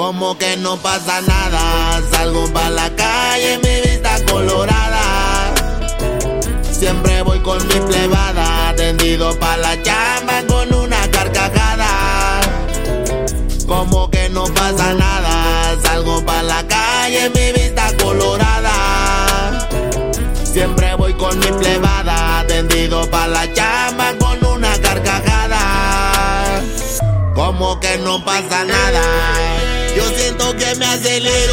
Como que no pasa nada, salgo pa' la calle, mi vista colorada. Siempre voy con mi plebada, tendido pa' la chamba con una carcajada. Como que no pasa nada, salgo pa' la calle, mi vista colorada. Siempre voy con mi plebada, tendido pa' la chamba con una carcajada. Como que no pasa nada, yo siento que me acelero.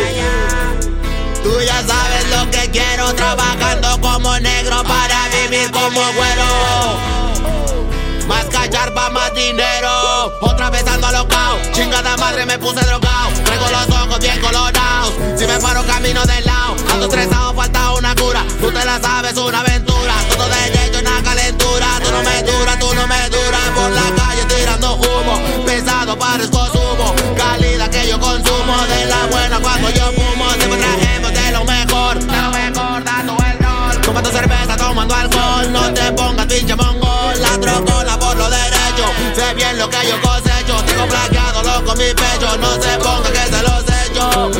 Tú ya sabes lo que quiero, trabajando como negro para vivir como güero. Más cacharpa, más dinero. Otra vez ando alocao, chingada madre me puse drogao. Traigo los ojos bien colorados, si me paro camino del lado. Ando estresado, falta una cura, tú te la sabes, una aventura. Todo de hecho, una calentura, tú no me duras, tú no me duras. Por la calle tirando humo, pesado parezco sumo. Calidad que yo consumo, de la buena cuando yo fumo. Siempre trajemos de lo mejor, dando el rol. Tomando cerveza, tomando alcohol, no te pongas pinche mongol. La trocola por lo derecho, sé bien lo que yo cosecho. Tengo plaqueado loco mi pecho, no se ponga que se los echo.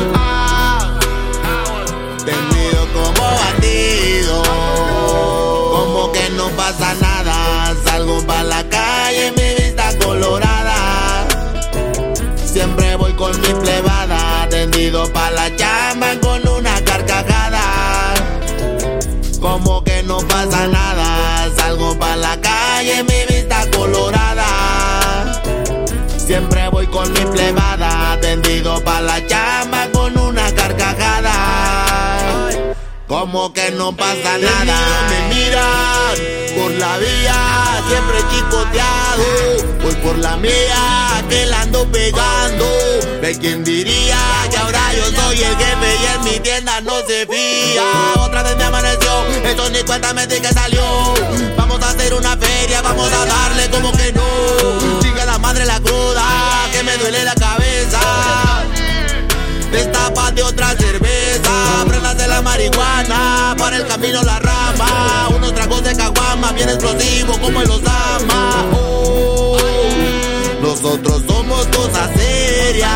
Tendido como bandido, como que no pasa nada. Salgo pa' la calle, mi vista colorada. Siempre voy con mi plebada, tendido pa' la chamba con una carcajada. Como que no pasa nada, salgo pa' la calle, mi vista colorada. Siempre voy con mi plebada, tendido pa' la chamba con una carcajada. Como que no pasa nada, me miran por la vía, siempre chicoteado. Voy por la mía, que la ando pegando. ¿De quién diría que ahora yo soy el jefe y en mi tienda no se fía? Otra vez me amaneció, esto ni cuenta me di que salió. Vamos a hacer una feria, vamos a darle como que no. Chica la madre la cruda, que me duele la cabeza. Destápate otra cerveza, prendas la marihuana, para el camino la rama. Unos tragos de caguama, bien explosivo como en Osama. Oh, nosotros somos cosas serias.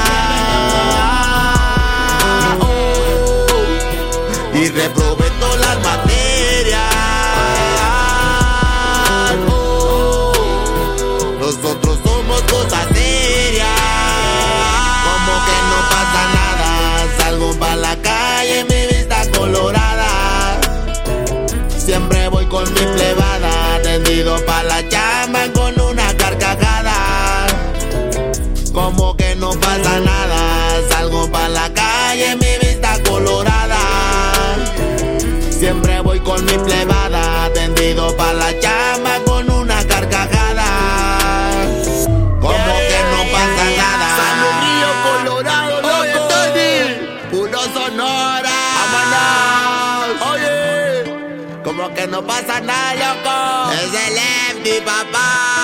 Oh, y reprobé todas las materias. Oh, nosotros somos cosas serias. Como que no pasa nada, salgo pa' la calle, mi vista colorada. Siempre voy con mi plebada, tendido pa' la chamba con una carcajada. Como que no pasa nada, salgo pa' la calle, mi vista colorada. Siempre voy con mi plebada, tendido pa' la chamba con una carcajada. Como que no pasa nada. Sonora, vámonos. Oye, como que no pasa nada, loco. Es el Empty, papá.